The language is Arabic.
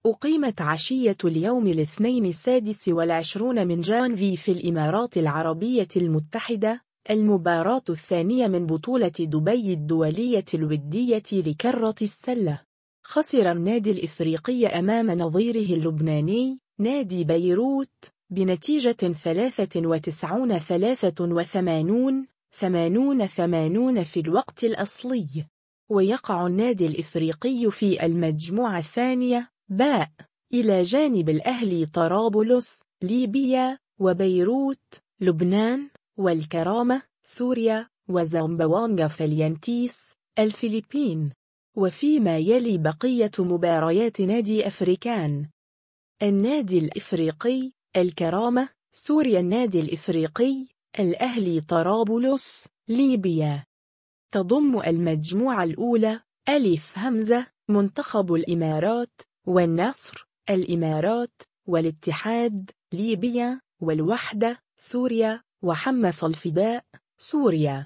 أقيمت عشية اليوم الاثنين 26 من جانفي في الإمارات العربية المتحدة المباراة الثانية من بطولة دبي الدولية الودية لكرة السلة. خسر النادي الإفريقي أمام نظيره اللبناني نادي بيروت بنتيجة 93-83 80-80 في الوقت الأصلي. ويقع النادي الإفريقي في المجموعة الثانية باء إلى جانب الأهلي طرابلس ليبيا وبيروت لبنان والكرامة سوريا وزامبوانغا فاليانتيس الفلبين. وفيما يلي بقية مباريات نادي أفريكان: النادي الإفريقي الكرامة سوريا، النادي الإفريقي الأهلي طرابلس ليبيا. تضم المجموعة الأولى ألف همزة منتخب الإمارات والنصر الإمارات والاتحاد ليبيا والوحدة سوريا وحمص الفداء سوريا.